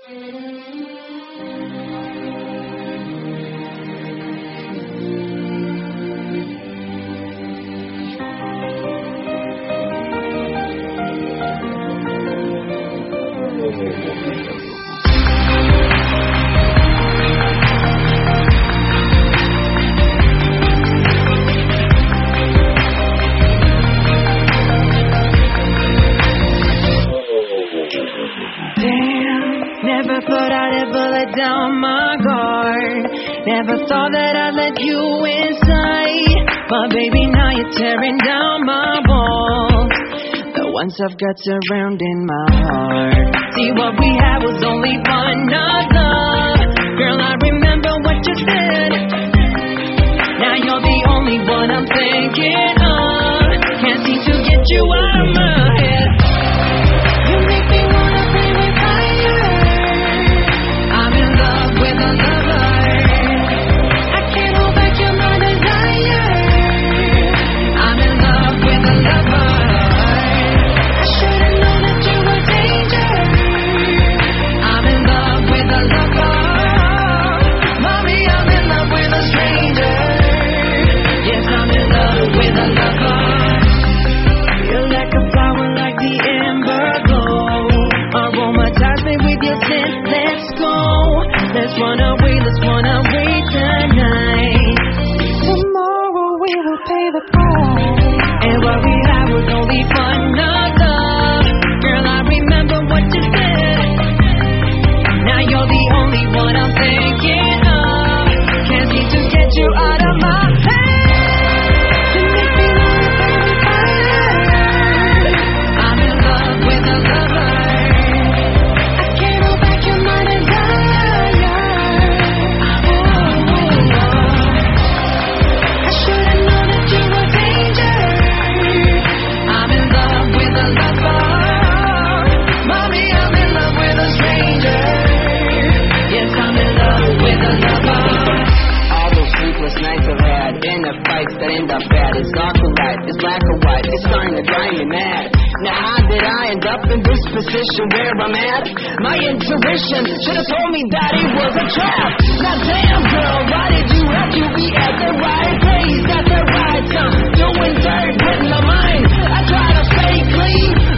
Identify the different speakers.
Speaker 1: Never thought I'd ever let down my guard. Never thought that I'd let you inside. But baby, now you're tearing down my walls, the ones I've got surrounding my heart. See, what we had was only one love. Girl, I remember what you said. Now you're the only one I'm thinking of. Can't seem to get you out of my head. You make me wanna play with fire. I'm in love with a lover. I can't hold back your my desire. I'm in love with a lover. I should've known that you were danger. I'm in love with a lover. Mommy, I'm in love with a stranger. Yes, I'm in love with a lover. Feel like a flower, like the ember glow. Aromatize me with your scent. Let's go. Let's run away tonight. Tomorrow we'll pay the price. And what we had was only fun, not love. Girl, I remember what you said. Now you're the only one I'm thinking of. Can't seem to get you out of my head. You make me wanna play with fire. I'm in love with a lover. I can't hold back your my desire. I should've known that you were danger. I'm in love with a lover. Mommy, I'm in love with a stranger. Yes, I'm in love with a lover.
Speaker 2: All those sleepless nights I've had, in the fights that end up bad. It's dark or light, it's black or white, it's starting to drive me mad. Now how did I end up in this position where I'm at? My intuition should've told me that it was a trap. Now damn girl, why did you have to be at the right place at the right time? Doing dirt with my mind, I try to stay clean.